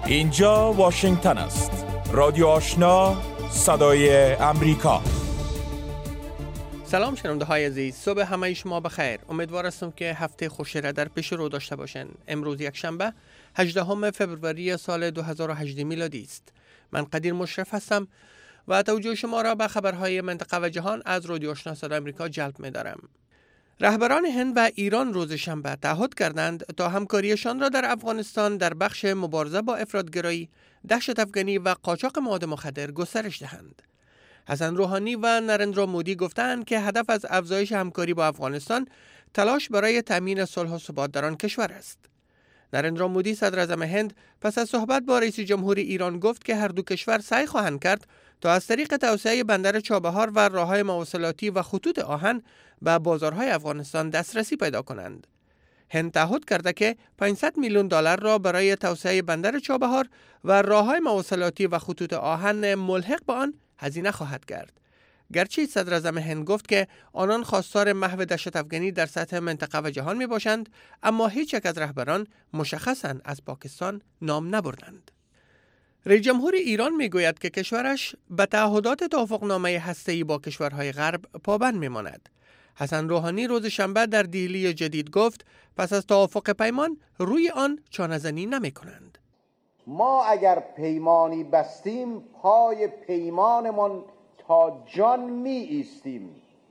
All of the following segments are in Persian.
اینجا واشنگتن است. رادیو آشنا، صدای امریکا. سلام شنونده های عزیز، صبح همه شما بخیر. امیدوار هستم که هفته خوشی را در پیش رو داشته باشین. امروز یک شنبه 18 فوریه سال 2018 میلادی است. من قدیر مشرف هستم و توجه شما را به خبرهای منطقه و جهان از رادیو آشنا صدای امریکا جلب می‌دارم. رهبران هند و ایران روز شنبه تعهد کردند تا همکاریشان را در افغانستان در بخش مبارزه با افراطگرایی، دهشت افغانی و قاچاق مواد مخدر گسترش دهند. حسن روحانی و نریندرا مودی گفتند که هدف از افزایش همکاری با افغانستان تلاش برای تامین صلح و ثبات در آن کشور است. نریندرا مودی صدر اعظم هند پس از صحبت با رئیس جمهور ایران گفت که هر دو کشور سعی خواهند کرد تا از طریق توسعه بندر چابهار و راههای مواصلاتی و خطوط آهن به بازارهای افغانستان دسترسی پیدا کنند. هند تعهد کرده که 500 میلیون دلار را برای توسعه بندر چابهار و راههای مواصلاتی و خطوط آهن ملحق به آن هزینه خواهد کرد. گرچه صدر اعظم هند گفت که آنان خواستار محو دهشت افغانی در سطح منطقه و جهان می باشند، اما هیچ یک از رهبران مشخصاً از پاکستان نام نبردند. رئیس جمهور ایران می گوید که کشورش به تعهدات توافقنامه هسته‌ای با کشورهای غرب پابند می ماند. حسن روحانی روز شنبه در دهلی جدید گفت پس از توافق پیمان روی آن چانه‌زنی نمی کنند. ما اگر پیمانی بستیم پای پیمانمان تا جان می ایستیم.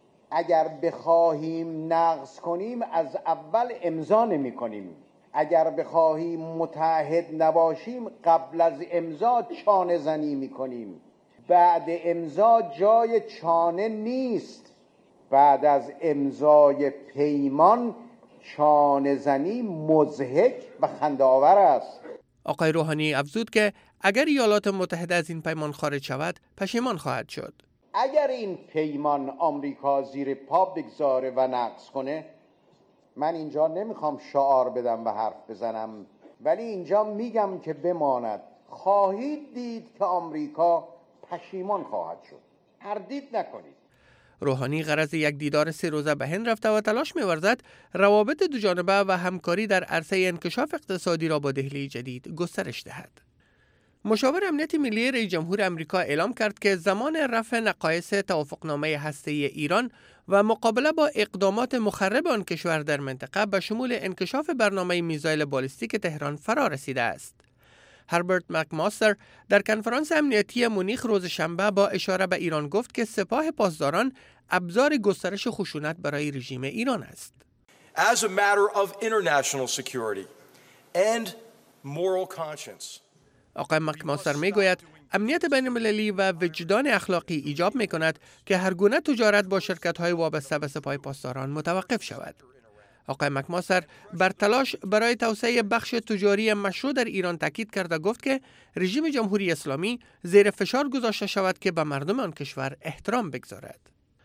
اگر بخواهیم نقض کنیم از اول امضا نمی کنیم. اگر بخواهیم متعهد نباشیم قبل از امضا چانه زنی می کنیم. بعد امضا جای چانه نیست. بعد از امضای پیمان چانه زنی مضحک و خنده‌آور است. آقای روحانی افزود که اگر ایالات متحده از این پیمان خارج شود پشیمان خواهد شد. اگر این پیمان آمریکا زیر پا بگذاره و نقض کنه، من اینجا نمیخوام شعار بدم و حرف بزنم، ولی اینجا میگم که بماند. خواهید دید که آمریکا پشیمان خواهد شد. تردید نکنید. روحانی غرض یک دیدار 3 روزه به هند رفته و تلاش می‌ورزد روابط دوجانبه و همکاری در عرصه انکشاف اقتصادی را با دهلی جدید گسترش دهد. مشاور امنیت ملی رئیس جمهور آمریکا اعلام کرد که زمان رفع نقایص توافقنامه هسته‌ای ایران و مقابله با اقدامات مخرب آن کشور در منطقه به شمول انکشاف برنامه میزایل بالستیک تهران فرا رسیده است. هربرت مکماستر در کنفرانس امنیتی مونیخ روز شنبه با اشاره به ایران گفت که سپاه پاسداران ابزار گسترش خشونت برای رژیم ایران است. As a matter of international security and moral conscience. آقای مکماستر میگوید امنیت بین المللی و وجدان اخلاقی ایجاب میکند که هر گونه تجارت با شرکت‌های وابسته به سپاه پاسداران متوقف شود. آقای مکماستر بر تلاش برای توسعه بخش تجاری مشروع در ایران تاکید کرده گفت که رژیم جمهوری اسلامی زیر فشار گذاشته شود که به مردم آن کشور احترام بگذارد.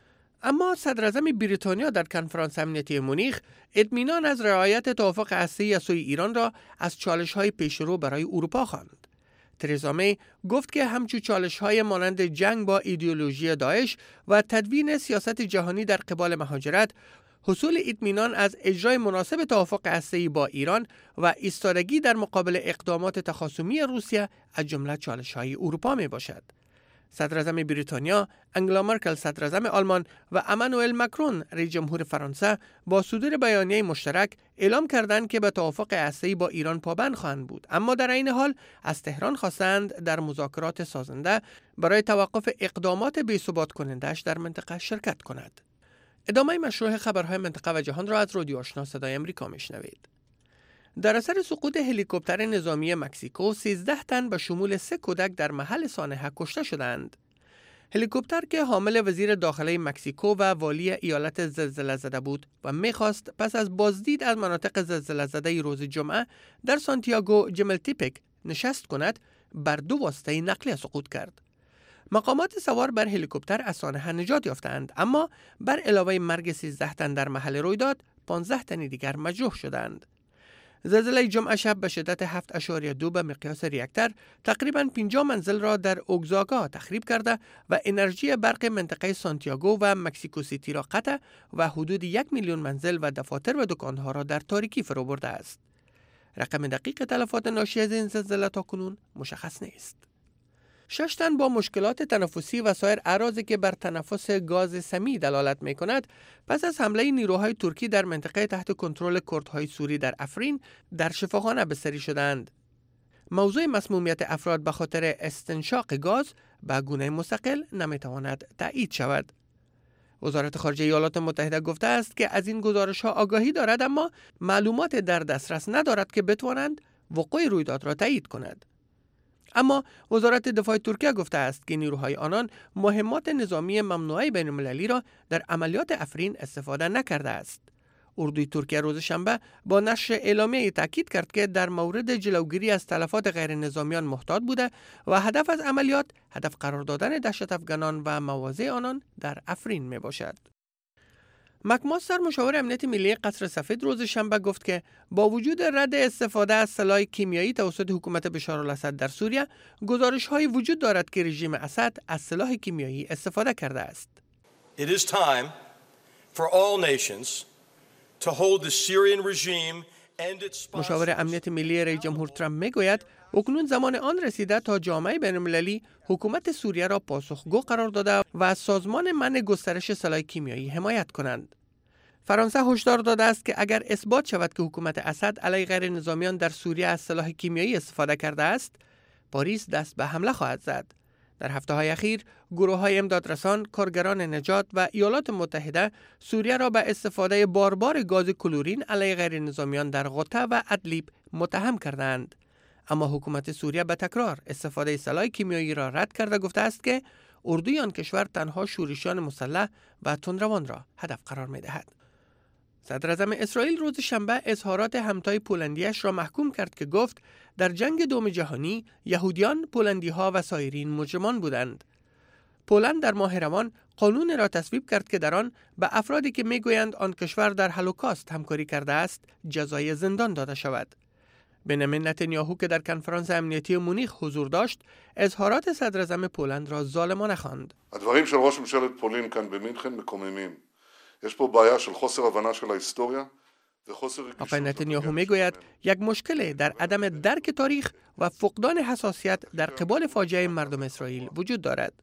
اما صدر اعظم بریتانیا در کنفرانس امنیتی مونیخ اطمینان از رعایت توافق هسته‌ای از سوی ایران را از چالش‌های پیشرو برای اروپا خواند. ترزا می گفت که همچون چالش‌های مانند جنگ با ایدئولوژی داعش و تدوین سیاست جهانی در قبال مهاجرت، حصول اطمینان از اجرای مناسب توافق هسته‌ای با ایران و ایستادگی در مقابل اقدامات تخاصمی روسیه از جمله چالش‌های اروپا میباشد. صدر اعظم بریتانیا، انگلا مرکل صدر اعظم آلمان و امانوئل ماکرون رئیس جمهور فرانسه با صدور بیانیه مشترک اعلام کردند که به توافق هسته‌ای با ایران پابند خواهند بود، اما در این حال از تهران خواستند در مذاکرات سازنده برای توقف اقدامات بی‌ثبات کننده‌اش در منطقه شرکت کند. ادامه مشروع خبرهای منطقه و جهان را از رادیو آشنا صدای امریکا میشنوید. در اثر سقوط هلیکوپتر نظامی مکزیکو 13 تن به شمول 3 کودک در محل سانحه کشته شدند. هلیکوپتر که حامل وزیر داخلی مکزیکو و والی ایالت زلزله زده بود و می‌خواست پس از بازدید از مناطق زلزله زده روز جمعه در سانتیاگو جملتیپک نشست کند، بر 2 واسطه نقلیه سقوط کرد. مقامات سوار بر هلیکوپتر از سانحه نجات یافتند، اما بر علاوه مرگ 13 تن در محل رویداد 15 تن دیگر مجروح شدند. زلزله جمعه شب به شدت 7.2 به مقیاس ریکتر تقریباً 50 منزل را در اوگزاگا تخریب کرده و انرژی برق منطقه سانتیاگو و مکسیکو سیتی را قطع و حدود 1 میلیون منزل و دفاتر و دکانها را در تاریکی فرو برده است. رقم دقیق تلفات ناشی از این زلزله تاکنون مشخص نیست. 6 تن با مشکلات تنفسی و سایر اعراضی که بر تنفس گاز سمی دلالت می کند پس از حمله نیروهای ترکی در منطقه تحت کنترل کردهای سوری در افرین در شفاخانه بستری شدند. موضوع مسمومیت افراد به خاطر استنشاق گاز به گونه مستقل نمیتواند تایید شود. وزارت خارجه ایالات متحده گفته است که از این گزارش‌ها آگاهی دارد اما معلومات در دسترس ندارد که بتوانند وقوع رویداد را تایید کند. اما وزارت دفاع ترکیه گفته است که نیروهای آنان مهمات نظامی ممنوعه بین‌المللی را در عملیات افرین استفاده نکرده است. اردوی ترکیه روز شنبه با نشر اعلامیه‌ای تاکید کرد که در مورد جلوگیری از تلفات غیر نظامیان محتاط بوده و هدف از عملیات هدف قرار دادن دهشت افغانان و مواضع آنان در افرین می باشد. مکماستر مشاور امنیت ملی قصر سفید روز شنبه گفت که با وجود رد استفاده از سلاح کیمیایی توسط حکومت بشار الاسد در سوریه، گزارش‌هایی وجود دارد که رژیم اسد از سلاح کیمیایی استفاده کرده است. It is time for all nations to hold the Syrian regime and its مشاور امنیت ملی رئیس جمهور ترامپ میگوید اکنون زمان آن رسیده تا جامعه بین‌المللی حکومت سوریه را پاسخگو قرار داده و از سازمان منع گسترش سلاح کیمیایی حمایت کنند. فرانسه هشدار داده است که اگر اثبات شود که حکومت اسد علیه غیر نظامیان در سوریه از سلاح کیمیایی استفاده کرده است، پاریس دست به حمله خواهد زد. در هفته‌های اخیر گروه‌های امدادرسان، کارگران نجات و ایالات متحده سوریه را به استفاده باربار گاز کلورین علیه غیر نظامیان در غوطه و ادلیب متهم کردند. اما حکومت سوریه به تکرار استفاده سلاح کیمیایی را رد کرده گفته است که اردوی آن کشور تنها شورشیان مسلح و تندروان را هدف قرار می‌دهد. صدر اعظم اسرائیل روز شنبه اظهارات همتای پولندیش را محکوم کرد که گفت در جنگ دوم جهانی یهودیان، پولندی‌ها و سایرین مجرمان بودند. پولند در ماه روان قانون را تصویب کرد که در آن به افرادی که میگویند آن کشور در هولوکاست همکاری کرده است جزای زندان داده شود. بنیامین نتانیاهو که در کنفرانس امنیتی مونیخ حضور داشت، اظهارات صدر اعظم پولند را ظالمانه خواند. הדברים של ראש ממשלת פולין כאן במינכן מקוממים. יש פה בעיה של חוסר הבנה של ההיסטוריה וחוסר רגישות. آقای نتانیاهو میگوید یک مشکل در عدم درک تاریخ و فقدان حساسیت در قبال فاجعه مردم اسرائیل وجود دارد.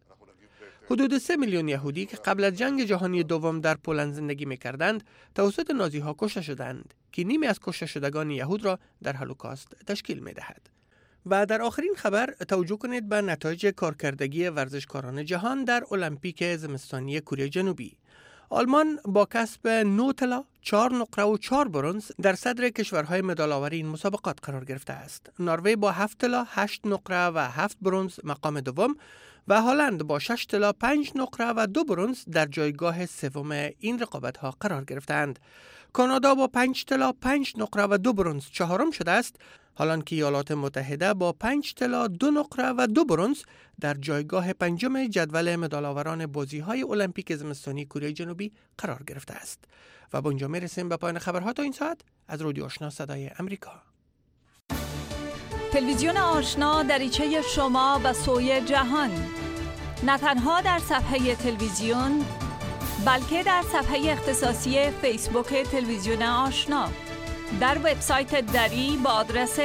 حدود 3 میلیون یهودی که قبل از جنگ جهانی دوم در پولند زندگی می‌کردند توسط نازی‌ها کشته شدند که نیمی از کشته شدگان یهود را در هولوکاست تشکیل می‌دهد. و در آخرین خبر توجه کنید به نتایج کارکردگی ورزشکاران جهان در المپیک زمستانی کره جنوبی. آلمان با کسب 9 طلا، 4 نقره و 4 برنز در صدر کشورهای مدال‌آور این مسابقات قرار گرفته است. نروژ با 7 طلا، 8 نقره و 7 برنز مقام دوم و هلند با 6 طلا، 5 نقره و 2 برنز در جایگاه سوم این رقابت‌ها قرار گرفتند. کانادا با 5 طلا، 5 نقره و 2 برنز چهارم شده است، حالان که ایالات متحده با 5 طلا، 2 نقره و 2 برنز در جایگاه پنجم جدول مدال‌آوران بازی‌های المپیک زمستانی کره جنوبی قرار گرفته است. و با اینجا میرسیم به پایان خبرها تا این ساعت از رادیو آشنا صدای امریکا. تلویزیون آشنا دریچه شما و سوی جهان، نه تنها در صفحه تلویزیون بلکه در صفحه اختصاصی فیسبوک تلویزیون آشنا، در وبسایت دری با آدرس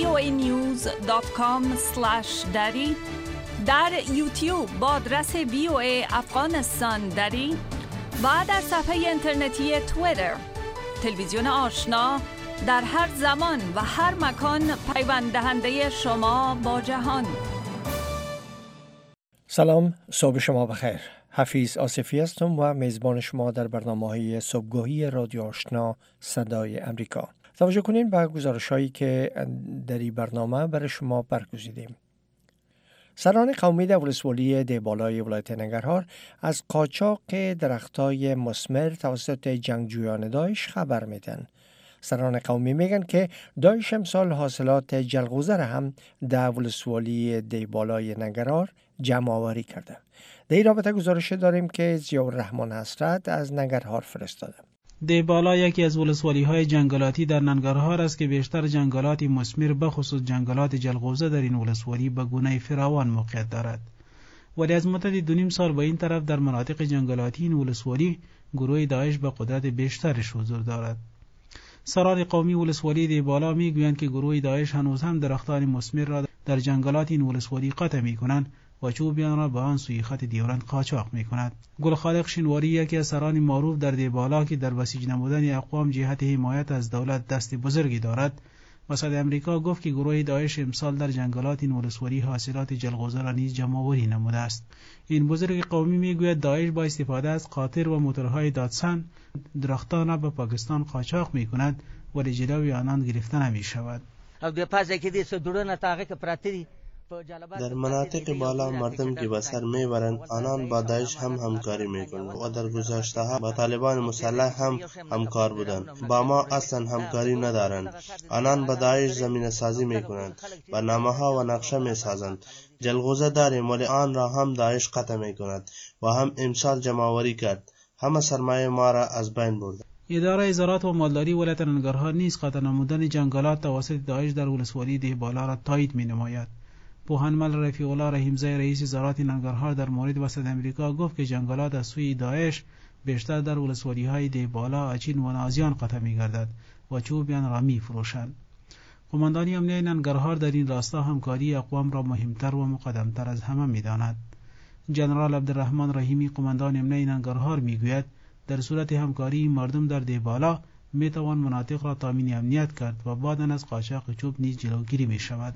voanews.com/dari، در یوتیوب با آدرس VOA افغانستان دری و در صفحه اینترنتی توییتر. تلویزیون آشنا در هر زمان و هر مکان پیوند دهنده شما با جهان. سلام، صبح شما بخیر. حفیظ آصفی هستم و میزبان شما در برنامه‌های صبحگاهی رادیو آشنا صدای امریکا. توجه کنین به گزارش‌هایی که در این برنامه برای شما برگزیدیم. سران قومی در ولسوالی دیبالای ولایت ننگرهار از قاچاق درختای مثمر توسط جنگجویان داعش خبر میدن. سران قومی میگن که داعش امسال حاصلات جلغوزه را هم در ولسوالی دیبالای ننگرهار جمع آوری کرده. در این رابطه گزارش داریم که ضیاءالرحمن حسرت از ننگرهار فرستاده. دیبالا یکی از ولسوالی‌های جنگلاتی در ننگرهار است که بیشتر جنگلات مثمر به خصوص جنگلات جلغوزه در این ولسوالی به گونه فراوان موقعیت دارد. ولی از مدت 2.5 سال به این طرف در مناطق جنگلاتی این ولسوالی گروه داعش به قدرت بیشترش حضور دارد. سران قومی ولسوالی دیبالا میگویند که گروه داعش هنوز هم درختان مثمر را در جنگلات این ولسوالی قطع میکنند و چوبیان را به آن سوی خط دیورند قاچاق میکند. گلخالق شینواری یکی از سران معروف در دیبالا که در بسیج نمودن اقوام جهت حمایت از دولت دست بزرگی دارد، وسط امریکا گفت که گروه داعش امسال در جنگلات این ولسوالی حاصلات جلغوزه را نیز جمع‌آوری نموده است. این بزرگ قومی میگوید داعش با استفاده از قاطر و موتورهای دادسن درختان را به پاکستان قاچاق میکند ولی جلوی آنان گرفته نمیشود. در مناطق بالا مردم که به سر میبرند آنان با داعش هم همکاری میکنند و در گذشته ها با طالبان مسلح هم همکار بودند. با ما اصلا همکاری ندارند. آنان با داعش زمین سازی میکنند، برنامه ها و نقشه میسازند. جلغوزه داریم ولی آن را هم داعش قطع میکند و هم امسال جمع‌آوری کرد. همه سرمایه ما را از بین برد. اداره زراعت و مالداری ولایت ننگرهار نیز قطع نمودن جنگلات توسط داعش در ولسوالی دیبالا را تایید مینماید. پوهنمل رفیع الله رحیمزی رئیس زراعت ننگرهار در مورد وسط امریکا گفت که جنگلات از سوی داعش بیشتر در ولسوالی‌های دیبالا، اچین و نازیان قطع می‌گردد و چوبیان را می‌فروشند. قماندانی امنیه ننگرهار در این راستا همکاری اقوام را مهمتر و مقدمتر از همه می‌داند. جنرال عبدالرحمن رحیمی قماندان امنیه ننگرهار می‌گوید در صورت همکاری مردم در دیبالا می‌توان مناطق را تامین امنیت کرد و بعداً از قاچاق چوب نیز جلوگیری می‌شود.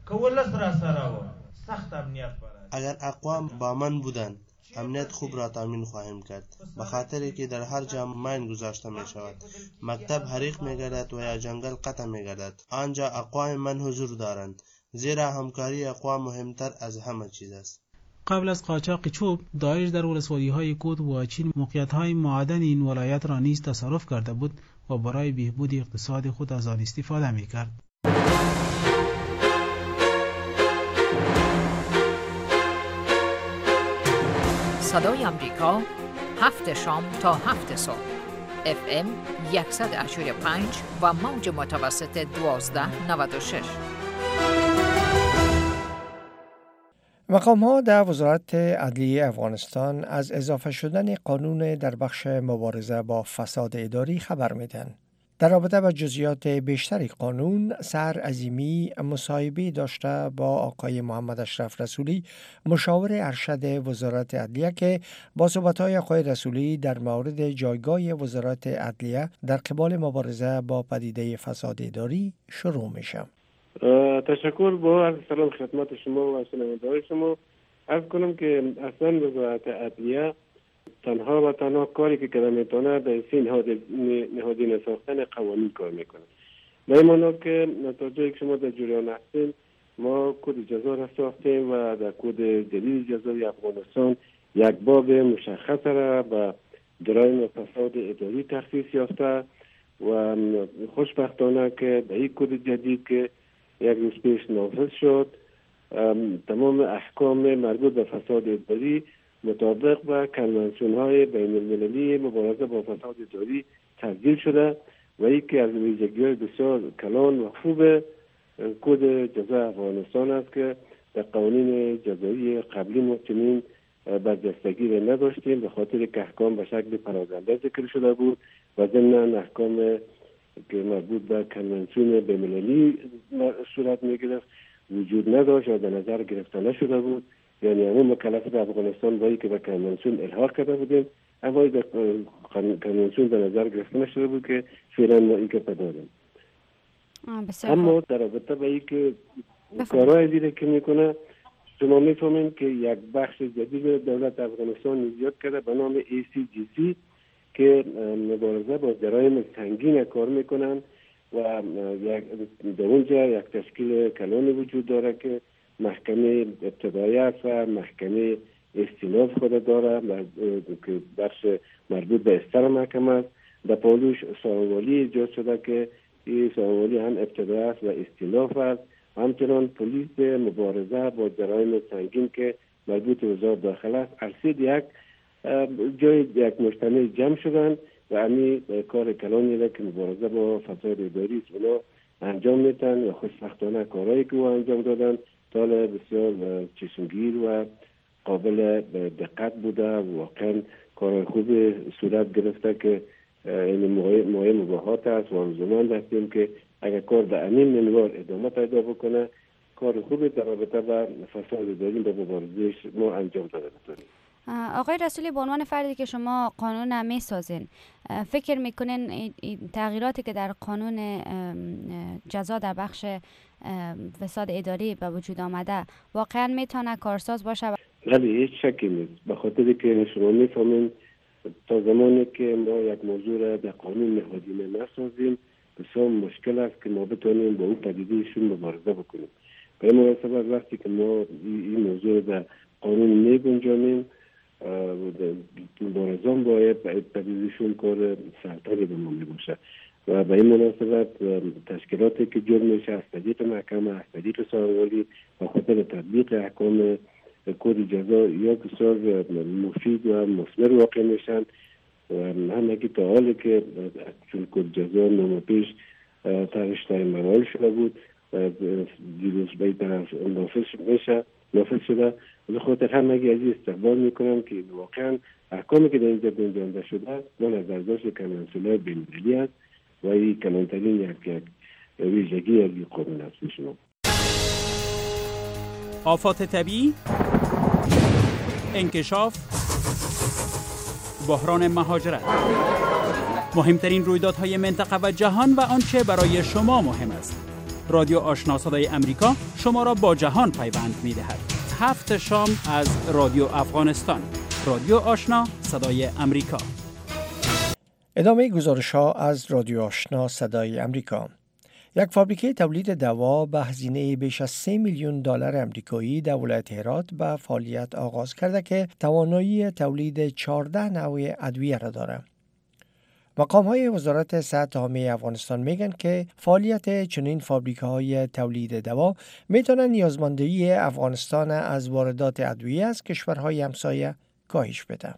اگر اقوام با من بودند امنیت خوب را تامین خواهیم کرد، به خاطری که در هر جا ماین گذاشته می شود، مکتب حریق می گردد و یا جنگل قطع می گردد. آنجا اقوام من حضور دارند، زیرا همکاری اقوام مهمتر از همه چیز است. قبل از قاچاق چوب، داعش در ولسوالی‌های کود و اچین موقعیت‌های معدن این ولایت را نیز تصرف کرده بود و برای بهبود اقتصاد خود از آن استفاده می‌کرد. صدای امریکا 7 شام تا 7 صبح FM 100.5 و موج متوسط 1296. مقام‌ها در وزارت عدلیه افغانستان از اضافه شدن قانون در بخش مبارزه با فساد اداری خبر میدن. در رابطه با جزئیات بیشتر قانون، سر عظیمی مصاحبه داشته با آقای محمد اشرف رسولی، مشاور ارشد وزارت عدلیه، که با صحبت‌های آقای رسولی در مورد جایگاه وزارت عدلیه در قبال مبارزه با پدیده فساد اداری شروع میشه. تشکر. با عرض سلام خدمت شما و شنوندگان شما. عرض کنم که اصلا وزارت عدلیه تنها و تنها کاری که کرده میتونه در این نهادینه ساختن قوانین کار میکنه. به این معنا که تا جایی که شما در جریان هستین، ما کد جزا را ساختیم و در کد جدید جزای افغانستان یک باب مشخص را به جرایم فساد اداری تخصیص یافته و خوشبختانه که در این کد جدید که یک روز پیش نافذ شد، تمام احکام مربوط به فساد اداری مطابق با کنوانسیون‌های بین‌المللی مبارزه با فساد اداری تسجیل شده و یکی از ویژگی‌های بسیار کلان و خوب کد جزا افغانستان است که در قوانین جزایی قبلی ما چنین برجستگی را نداشتیم، به خاطر که احکام به شکل پراکنده ذکر شده بود و ضمن احکام که مربوط به کنوانسیون بین‌المللی صورت می‌گرفت وجود نداشت یا در نظر گرفته نشده بود. یعنی همون مکلفیت افغانستان بایی که به کنوانسیون الحاق کرده بودیم، اما در کنوانسیون در نظر گرفته نشده بود که فعلا ما این که داریم. اما در رابطه با این که کارهای دیگه که میکنه، شما میفهمین که یک بخش جدید دولت افغانستان ایجاد کرده به نام ACGC که مبارزه با جرایم سنگین کار میکنن و در اونجا یک تشکیل کلانی وجود داره که محکمه ابتدایی است و محکمه استیناف خود داره که بخش مربوط به استر محکمه است. در پالوش ساوالی ایجاد شده که این ساوالی هم ابتدایی است و استیناف است. همچنان پلیس مبارزه با جرایم سنگین که مربوط به وزارت داخله است. ارسید یک جای یک مجتمع جمع شدن و امی کار کلانی را که مبارزه با فساد اداری است اونا انجام میتن و خوشبختانه کارهایی که او انجام دادن تال بسیار چشمگیر و قابل دقت بوده و واقعا کارهای خوب صورت گرفته که این مایه مباهات است و همزمان هستیم که اگر کار در این منوال ادامه پیدا بکنه، کار خوبی در رابطه با فساد داریم به مبارزهش ما انجام داده بتونیم. آقای رسولی، به عنوان فردی که شما قانون میسازین، فکر میکنین تغییراتی که در قانون جزا در بخش فساد اداری به وجود آمده واقعا میتونه کارساز باشه؟ بله، هیچ شکی نیست. به خاطر که شما میفهمین تا زمانی که ما یک موضوع را در قانون نهادینه نسازیم بسیار مشکل است که ما بتونیم با اون پدیدهشون مبارزه بکنیم. به این مناسبت وقتی که ما این موضوع در قانون میگنجانیم، مبارزان باید پدیدهشون کار سرتری به ما میباشه و به این مناسبت تشکیلاتی که جرم میشه از طریق محکمه، از طریق سازماندهی و خاطر تطبیق احکام کد جزا یا بسیار مفید و مثمر واقع میشن و همگی تا حالی که چون کد جزا نام پیش ترش تای مراحل شده بود دیروز به طرف نافذ شده. به خاطر همگی از استقبال میکنم که واقعا احکامی که در اینجا گنجانده شده ما نظرداشت کنونسیونال بین‌المللی است و این کلانترین یک ویژگی از این قانون است. شما آفات طبیعی، انکشاف، بحران مهاجرت، مهمترین رویدادهای منطقه و جهان و آنچه برای شما مهم است. رادیو آشنا صدای امریکا شما را با جهان پیوند می‌دهد. 7 شام از رادیو افغانستان. رادیو آشنا صدای امریکا. ادامه گزارش‌ها از رادیو آشنا صدای امریکا. یک فابریکه تولید دوا به هزینه بیش از 3 میلیون دلار آمریکایی در ولایت هرات به فعالیت آغاز کرده که توانایی تولید 14 نوع ادویه را دارد. مقام‌های وزارت صحت عامه افغانستان میگن که فعالیت چنین فابریکه‌های تولید دوا میتونه نیازمندی افغانستان از واردات ادویه از کشورهای همسایه کاهش بده.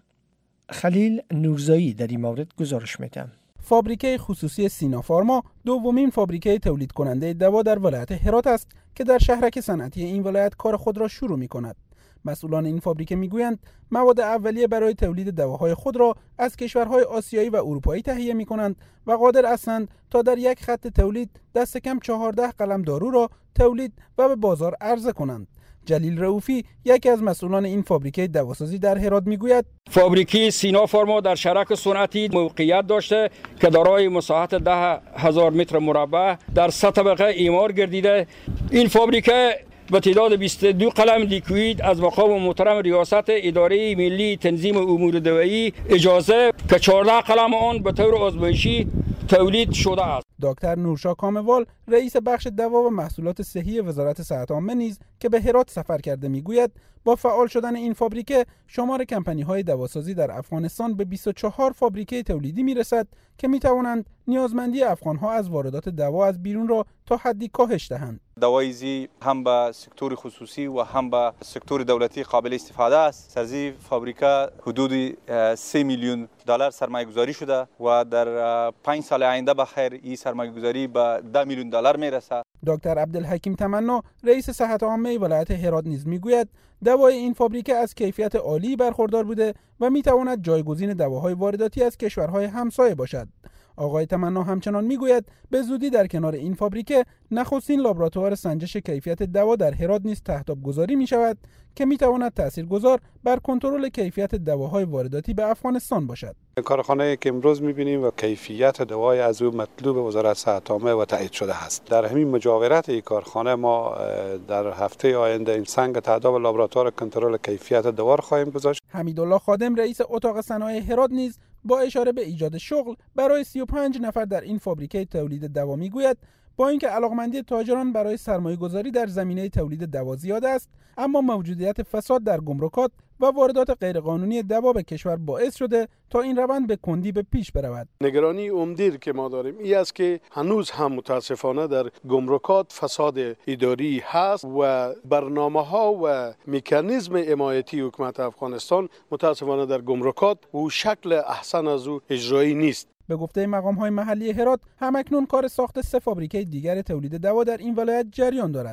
خلیل نورزایی در این مورد گزارش میده. فابریکه خصوصی سینافارما دومین فابریکه تولید کننده دوا در ولایت هرات است که در شهرک صنعتی این ولایت کار خود را شروع می‌کند. مسئولان این فابریکه میگویند مواد اولیه برای تولید دواهای خود را از کشورهای آسیایی و اروپایی تهیه می‌کنند و قادر هستند تا در یک خط تولید دست کم 14 قلم دارو را تولید و به بازار عرضه کنند. جلیل رؤوفی یکی از مسئولان این فابریکه دواسازی در هرات میگوید فابریکه سینافارما در شرک صنعتی موقعیت داشته که دارای مساحت 10,000 متر مربع در 3 طبقه اعمار گردیده. این فابریکه به تعداد 22 قلم لیکوید از مقام محترم ریاست اداره ملی تنظیم امور دوایی اجازه که 14 قلم آن به طور آزمایشی تولید شده است. دکتر نورشاه کاموال رئیس بخش دوا و محصولات صحی وزارت صحت عامه نیز که به هرات سفر کرده میگوید با فعال شدن این فابریکه شمار کمپانی‌های دواسازی در افغانستان به 24 فابریکه تولیدی میرسد که میتوانند نیازمندی افغان‌ها از واردات دوا از بیرون را تا حدی کاهش دهند. دواییزی هم به سکتور خصوصی و هم به سکتور دولتی قابل استفاده است. سازی فابریکه حدود 3 میلیون دلار سرمایه گذاری شده و در 5 سال آینده بخیر این سرمایه گذاری به 10 میلیون دلار میرسه. دکتر عبدالحکیم تمنا رئیس صحت عامه ولایت هرات نیز میگوید دوای این فابریکه از کیفیت عالی برخوردار بوده و میتواند جایگزین دواهای وارداتی از کشورهای همسایه باشد. آقای تمنا همچنان میگوید به زودی در کنار این فابریکه نخستین لابراتوار سنجش کیفیت دوا در هرات نیز تحتاب گذاری می شود که می تواند تاثیرگذار بر کنترل کیفیت دواهای وارداتی به افغانستان باشد. کارخانه‌ای که امروز می‌بینیم و کیفیت دوای از او مطلوب وزارت صحت عامه و تایید شده است. در همین مجاورت این کارخانه ما در هفته آینده این سنگ تهداب لابراتوار کنترل کیفیت دوا را خواهیم گذاشت. حمیدالله خادم رئیس اتاق صنایع هرات نیز با اشاره به ایجاد شغل برای 35 نفر در این فابریکه تولید دوا میگوید با اینکه علاقمندی تاجران برای سرمایه‌گذاری در زمینه تولید دوا زیاد است، اما موجودیت فساد در گمرکات و واردات غیرقانونی دوا به کشور باعث شده تا این روند به کندی به پیش برود. نگرانی عمده که ما داریم این است که هنوز هم متاسفانه در گمرکات فساد اداری هست و برنامه‌ها و مکانیزم حمایتی حکومت افغانستان متاسفانه در گمرکات و شکل احسن از او اجرایی نیست. به گفته مقام‌های محلی هرات همکنون کار ساخت 3 فابریکه دیگر تولید دوا در این ولایت جریان دارد.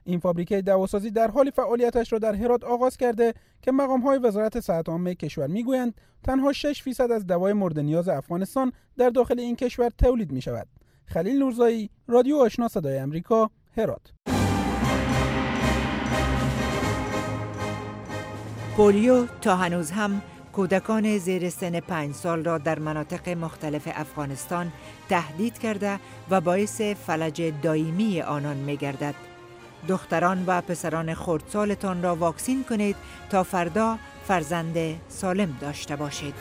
این فابریکه دواسازی در حال فعالیتش را در هرات آغاز کرده که مقام‌های وزارت صحت عامه کشور میگویند تنها 6% از دوای مورد نیاز افغانستان در داخل این کشور تولید می‌شود. خلیل نورزایی، رادیو آشنا صدای آمریکا، هرات. پولیو تا هنوز هم کودکان زیر سن 5 سال را در مناطق مختلف افغانستان تهدید کرده و باعث فلج دائمی آنان می‌گردد. دختران و پسران خردسالتان را واکسین کنید تا فردا فرزند سالم داشته باشید.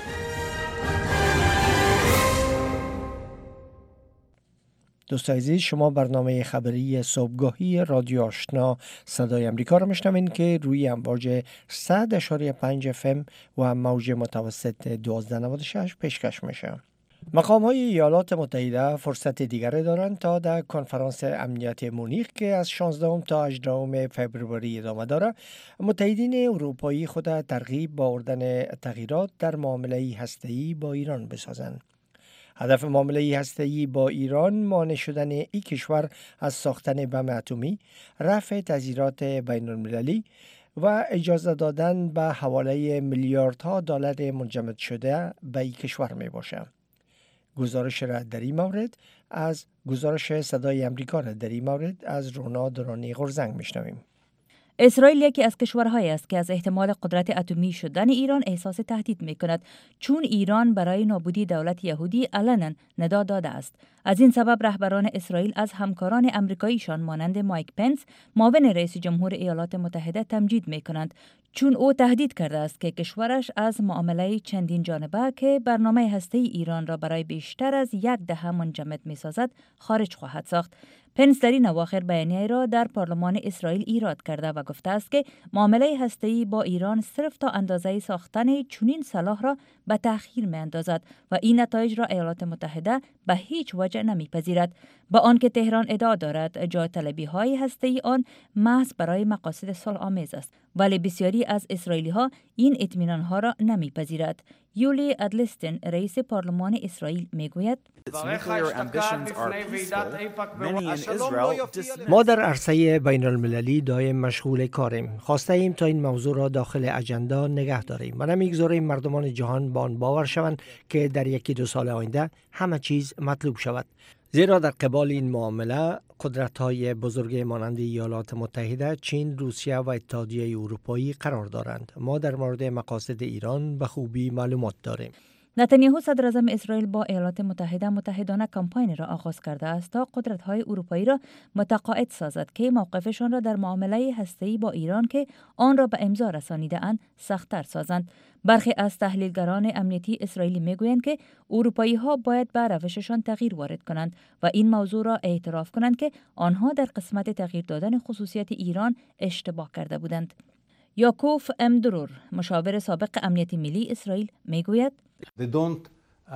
دوستان عزیز، شما برنامه خبری صبحگاهی رادیو آشنا صدای امریکا را میشنوید که روی امواج 100.5 FM و موج متوسط 1296 پیشکش میشه. مقام‌های ایالات متحده فرصت دیگری دارند تا در کنفرانس امنیت مونیخ که از 16 تا 18 فوریه ادامه دارد، متحدین اروپایی خود ترغیب با آوردن تغییرات در معامله هسته‌ای با ایران بسازند. هدف معامله هسته‌ای با ایران مانع شدن این کشور از ساختن بم اتمی، رفع تضییعات بین‌المللی و اجازه دادن به حواله میلیاردها دلار منجمد شده به این کشور می باشد. گزارش را در این مورد از گزارش صدای امریکا را در این مورد از رونا درانی غرزنگ میشنویم. اسرائیل یکی از کشورهایی است که از احتمال قدرت اتمی شدن ایران احساس تهدید می‌کند، چون ایران برای نابودی دولت یهودی علنا ندا داده است. از این سبب رهبران اسرائیل از همکاران آمریکاییشان مانند مایک پنس، معاون رئیس جمهور ایالات متحده، تمجید می‌کنند، چون او تهدید کرده است که کشورش از معامله چندین جانبه که برنامه هسته‌ای ایران را برای بیشتر از 10 دهه منجمد می‌سازد خارج خواهد ساخت. پنس در این اواخر بیانیه را در پارلمان اسرائیل ایراد کرده و گفته است که معامله هسته‌ای با ایران صرف تا اندازه ساختن چنین سلاح را به تأخیر می‌اندازد و این نتایج را ایالات متحده به هیچ وجه نمی‌پذیرد، با آنکه تهران ادعا دارد جای طلبی‌های هسته‌ای آن محض برای مقاصد صلح‌آمیز است، ولی بسیاری از اسرائیلی‌ها این اطمینان‌ها را نمی‌پذیرد. یولی ادلستن، رئیس پارلمان اسرائیل، میگوید ما در عرصه بین المللی دائم مشغول کاریم. خواسته ایم تا این موضوع را داخل اجندا نگه داریم و نمیگذاریم مردمان جهان با آن باور شوند که در 1-2 سال آینده همه چیز مطلوب شود. زیرا در قبال این معامله قدرت‌های بزرگ مانند ایالات متحده، چین، روسیه و اتحادیه اروپایی قرار دارند. ما در مورد مقاصد ایران به خوبی معلومات داریم. نتانیاهو صدر اعظم اسرائیل با ایالات متحده متحدانه کمپاین را آغاز کرده است تا قدرت‌های اروپایی را متقاعد سازد که موقفشان را در معامله هسته‌ای با ایران که آن را به امضا رسانیده‌اند سخت‌تر سازند. برخی از تحلیلگران امنیتی اسرائیلی میگویند که اروپایی‌ها باید به روششان تغییر وارد کنند و این موضوع را اعتراف کنند که آنها در قسمت تغییر دادن خصوصیت ایران اشتباه کرده بودند. یاکوف ام درور، مشاور سابق امنیت ملی اسرائیل، میگوید They don't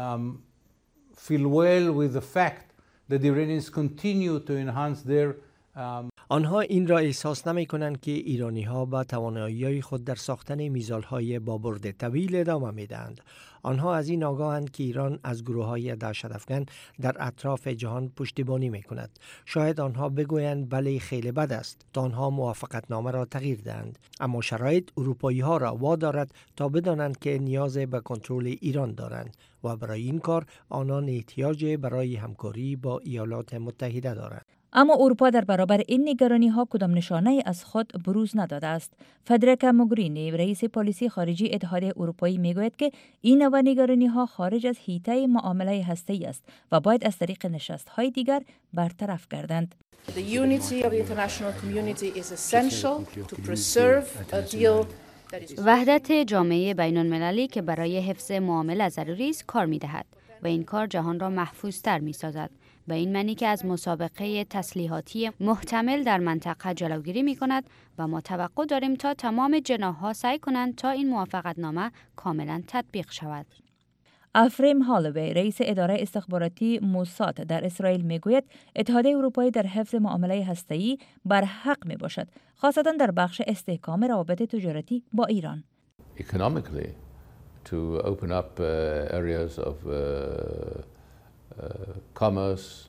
feel well with the fact that the Iranians continue to enhance their آنها این را احساس نمی کنند که ایرانی ها با توانایی خود در ساختن میزایل‌های با برد طویل ادامه می دهند. آنها از این آگاهند که ایران از گروه‌های دهشت‌افکن در اطراف جهان پشتیبانی می کند. شاید آنها بگویند بله خیلی بد است تا آنها موافقتنامه را تغییر دهند، اما شرایط اروپایی ها را وادارد تا بدانند که نیاز به کنترل ایران دارند و برای این کار آنان احتیاج برای همکاری با ایالات متحده دارند. اما اروپا در برابر این نگرانی‌ها کدام نشانه از خود بروز نداده است. فدریکا موگرینی، رئیس پالیسی خارجی اتحادیه اروپایی، میگوید که این نوع نگرانی‌ها خارج از حیطه معامله هسته‌ای است و باید از طریق نشست‌های دیگر برطرف گردند. The unity of the international community is essential to preserve a deal. وحدت جامعه بین‌المللی که برای حفظ معامله ضروری است کار می‌دهد و این کار جهان را محفوظتر می‌سازد. به این معنی که از مسابقه تسلیحاتی محتمل در منطقه جلوگیری می‌کند و ما توقع داریم تا تمام جناح‌ها سعی کنند تا این موافقتنامه کاملا تطبیق شود. افریم هالوی، رئیس اداره استخباراتی موساد در اسرائیل، میگوید اتحادیه اروپایی در حفظ معامله هسته‌ای بر حق میباشد، خاصتا در بخش استحکام روابط تجارتی با ایران. Economically, to open up areas of commerce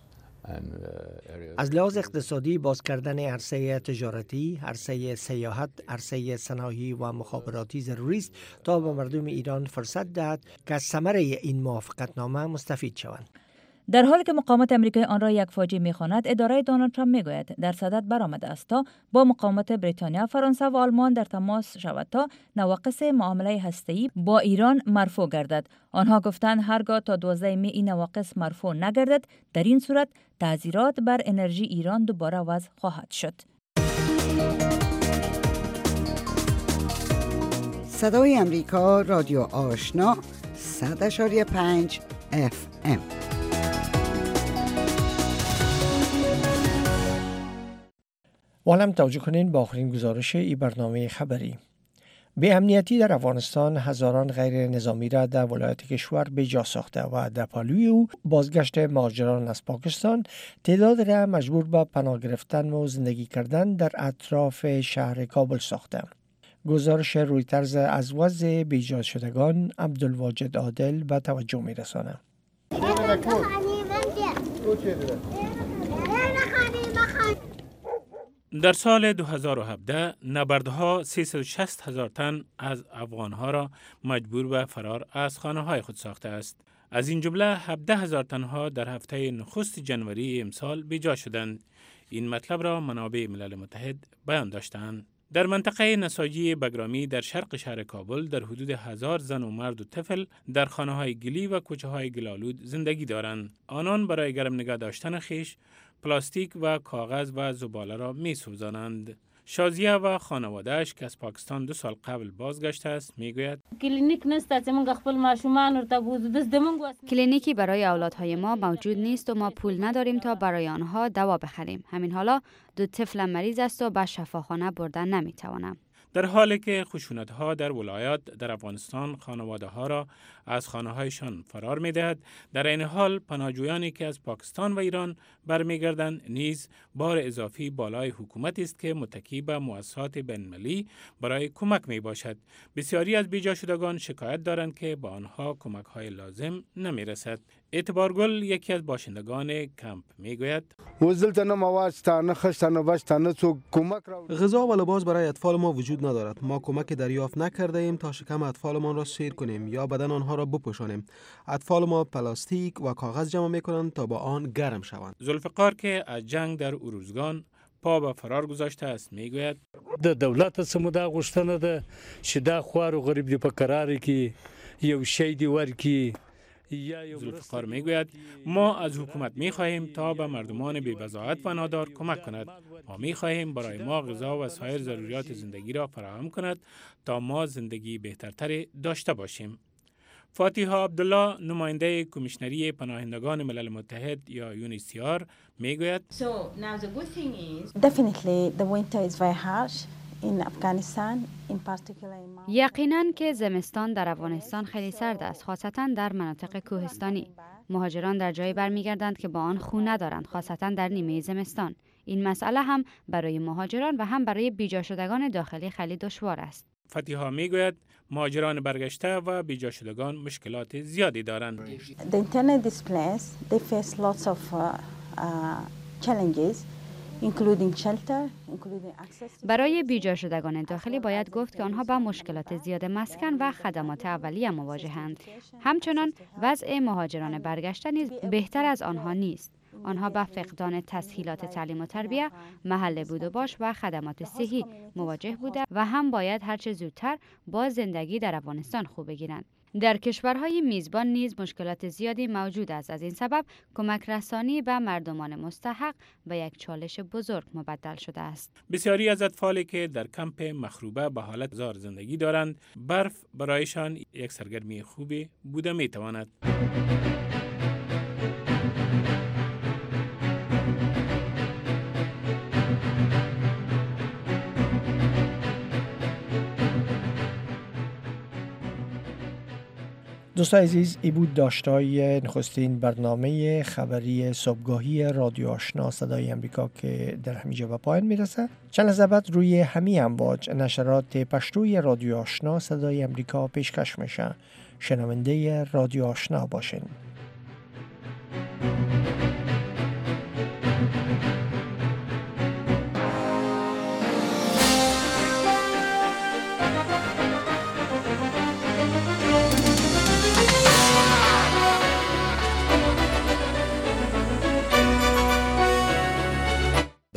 از لحاظ اقتصادی باز کردن عرصه تجارتی، عرصه سیاحت، عرصه صنایعی و مخابراتی ضروری است تا به مردم ایران فرصت دهد که از ثمر این موافقتنامه مستفید شوند. در حالی که مقامات امریکایی آن را یک فاجعه می‌خواند، اداره دونالد ترامپ می‌گوید در صدد برآمده است تا با مقامات بریتانیا، فرانسه و آلمان در تماس شود تا نواقص معامله هسته‌ای با ایران مرفوع گردد. آنها گفتند هرگاه تا 12 می این نواقص مرفوع نگردد، در این صورت تعزیرات بر انرژی ایران دوباره وضع خواهد شد. صدای امریکا، رادیو آشنا، 100.5 FM. والم توجه کنین با آخرین گزارش ای برنامه خبری. به امنیتی در افغانستان هزاران غیر نظامی را در ولایت کشور به جا ساخته و در پالوی او بازگشت مهاجران از پاکستان تعداد را مجبور به پناه گرفتن و زندگی کردن در اطراف شهر کابل ساخته. گزارش رویترز از وضع بیجا شدگان عبدالواجد عادل به توجه می رسانه. در سال 2017 نبردها 360,000 تن از افغانها را مجبور به فرار از خانه‌های خود ساخته است. از این جمله 17,000 تنها در هفته نخست جنوری امسال بیجا شدند. این مطلب را منابع ملل متحد بیان داشتند. در منطقه نساجی بگرامی در شرق شهر کابل در حدود 1000 زن و مرد و طفل در خانه‌های گلی و کوچه‌های گل‌آلود زندگی دارند. آنان برای گرم نگاه داشتن خویش پلاستیک و کاغذ و زباله را می سوزانند. شازیه و خانواده‌اش که از پاکستان 2 سال قبل بازگشته است میگوید کلینیک نیست چې موږ خپل ماشومان ورته بوزو دز دمونږ کلینیکی برای اولادهای ما موجود نیست و ما پول نداریم تا برای آنها دوا بخریم. همین حالا 2 طفل مریض است و به شفاخانه بردن نمیتوانم. در حالی که خشونت‌ها در ولایات در افغانستان خانواده‌ها را از خانه‌هایشان فرار می‌دهد، در این حال پناهجویانی که از پاکستان و ایران برمیگردند نیز بار اضافی بالای حکومت است که متکی به مؤسسات بین‌المللی برای کمک میباشد. بسیاری از بیجا شدگان شکایت دارند که به آنها کمک‌های لازم نمی‌رسد. اعتبارگل یکی از باشندگان کمپ میگوید غذا و لباس برای اطفال ما وجود ندارد. ما کمک دریافت نکرده ایم تا شکم اطفالمان را سیر کنیم یا بدن آنها را بپوشانیم. اطفال ما پلاستیک و کاغذ جمع میکنند تا با آن گرم شوند. ذوالفقار که از جنگ در اروزگان پا به فرار گذاشته است میگوید د دولت سمودا غشتنه ده چې دا خوار و غریب دی په قرار کې یو شی دی ورکی. ذوالفقار میگوید ما از حکومت میخواهیم تا به مردمان بی‌بضاعت و نادار کمک کند. ما میخواهیم برای ما غذا و سایر ضروریات زندگی را فراهم کند تا ما زندگی بهترتری داشته باشیم. فاتحه عبدالله نماینده کمیشنری پناهندگان ملل متحد یا UNHCR میگوید یقیناً که زمستان در افغانستان خیلی سرد است، خاصتاً در مناطق کوهستانی. مهاجران در جایی برمیگردند که با آن خو ندارند، خاصتاً در نیمه زمستان. این مسئله هم برای مهاجران و هم برای بیجا شدگان داخلی خیلی دشوار است. فتیحا میگوید مهاجران برگشته و بیجا شدگان مشکلات زیادی دارند. The internally displaced, they face lots of challenges, including shelter, including access. برای بیجا شدگان داخلی باید گفت که آنها با مشکلات زیاد مسکن و خدمات اولیه مواجهند. همچنان وضع مهاجران برگشته نیز بهتر از آنها نیست. آنها با فقدان تسهیلات تعلیم و تربیت، محل بود و باش و خدمات صحی مواجه بوده و هم باید هرچه زودتر با زندگی در افغانستان خوب بگیرند. در کشورهای میزبان نیز مشکلات زیادی موجود است. از این سبب کمک رسانی به مردمان مستحق به یک چالش بزرگ مبدل شده است. بسیاری از اطفالی که در کمپ مخروبه به حالت زار زندگی دارند، برف برایشان یک سرگرمی خوبی بوده میتواند. دوستان عزیز، ای بود داشتای نخستین برنامه خبری صبحگاهی رادیو آشنا صدای امریکا که در همینجا به پایان میرسه. چند لحظه بعد روی همین امواج نشرات پشتوی رادیو آشنا صدای امریکا پیشکش میشه. شنونده رادیو آشنا باشین.